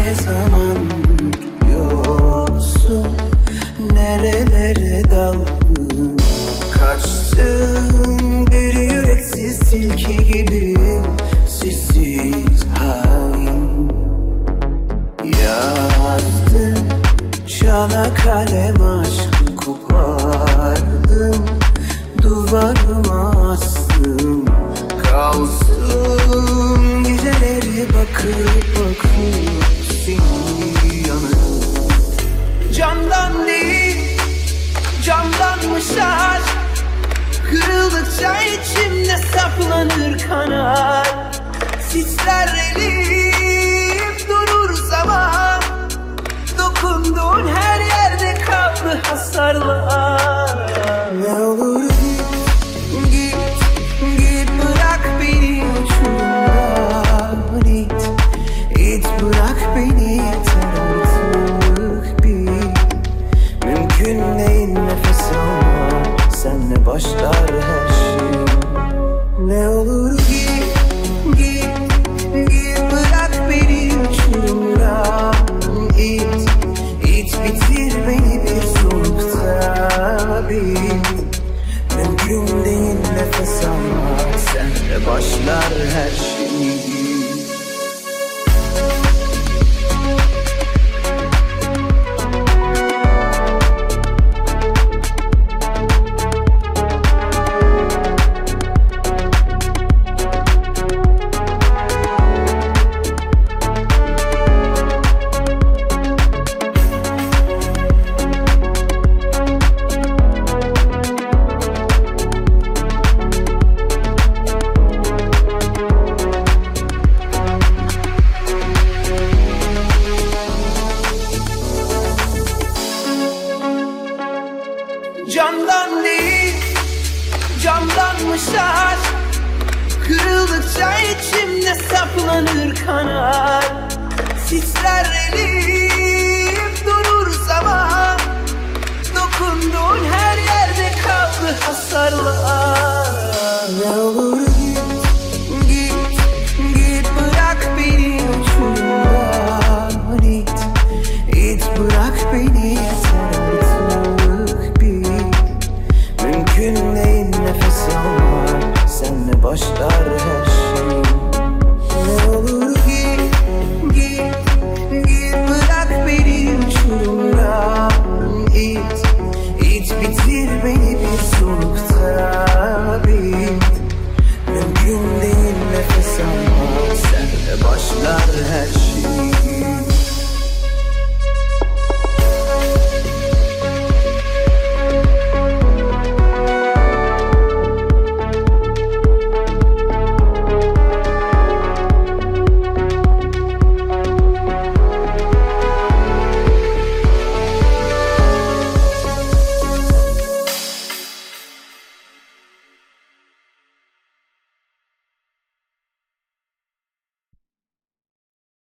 ne zaman yoksun, nerelere daldın, kaçtın bir yüreksiz tilki gibi, sessiz hain. Yazdın çana kalem aşkı kopardım, duvarıma astım, kalsın geceleri bakıp bakıp seni yanarım. Candan değil candanmış aşk, kırıldıkça içimde saplanır kanar, titrer elim durur zaman, dokunduğun her yerde kaldı hasarlar. Ne olur git, git bırak beni uçurumdan, it bırak beni yeter artık bil. Mümkün değil nefes almak, senle başlar her şey. Ne olur git, git, git bırak beni uçurumdan, it bitir beni bir solukta bil. Mümkün değil nefes almak, senle başlar her şey. Candan değil candanmış aşk, kırıldıkça içimde saplanır kanar, titrer elim durur zaman, dokunduğun her yerde kaldı hasarlar. Ne olur git, git, git bırak beni uçurumdan, it bırak beni yeter artık bil. Mümkün değil nefes almak, senle başlar her şey. Ne olur git, git, git bırak beni uçurumdan, it bitir beni bir solukta bil.